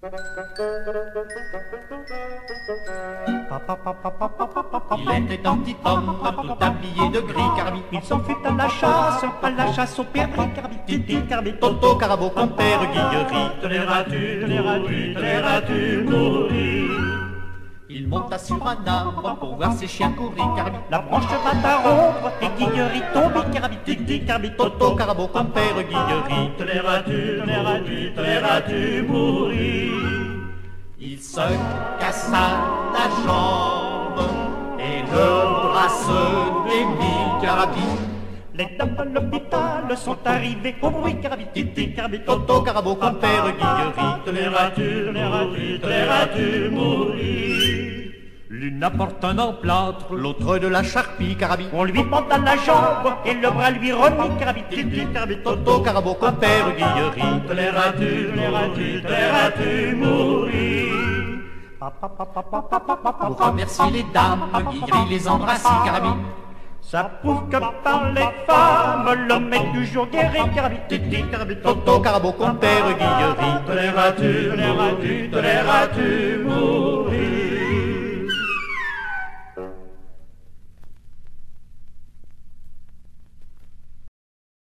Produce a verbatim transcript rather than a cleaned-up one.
Il était un petit homme tout habillé de gris carbi. Il s'en fut à la chasse, à la chasse au père carbi. Titi carbi, Toto, carabo, compère, guillerie. Toléras-tu, toléras-tu, toléras-tu mourir? Il monta sur un arbre pour voir ses chiens courir carbi. La branche va à rompre et Guillerie tombe carbi. Titi carbi, Toto, carabo, compère, guillerie. Toléras-tu, toléras-tu, toléras-tu mourir? Il se cassa la jambe et le bras se démit carbi. Les dames de l'hôpital sont arrivées au bruit carbi. Titi carbi, Toto, carabo, compère, guillerie. Toléras-tu, toléras-tu, toléras-tu mourir? L'une apporte un emplâtre, L'autre de la charpie carbi. On lui banda la jambe et le bras lui remit carbi. Titi carbi, Toto, carabo, compère, guillerie. toléras-tu, toléras-tu, toléras-tu mourir? Pour remercier les dames, guillerie les embrassit carbi. Ça prouve que par les femmes, l'homme est toujours guéri carbi. Titi carbi, Toto, carabo, compère, guillerie. toléras-tu, toléras-tu, toléras-tu mourir?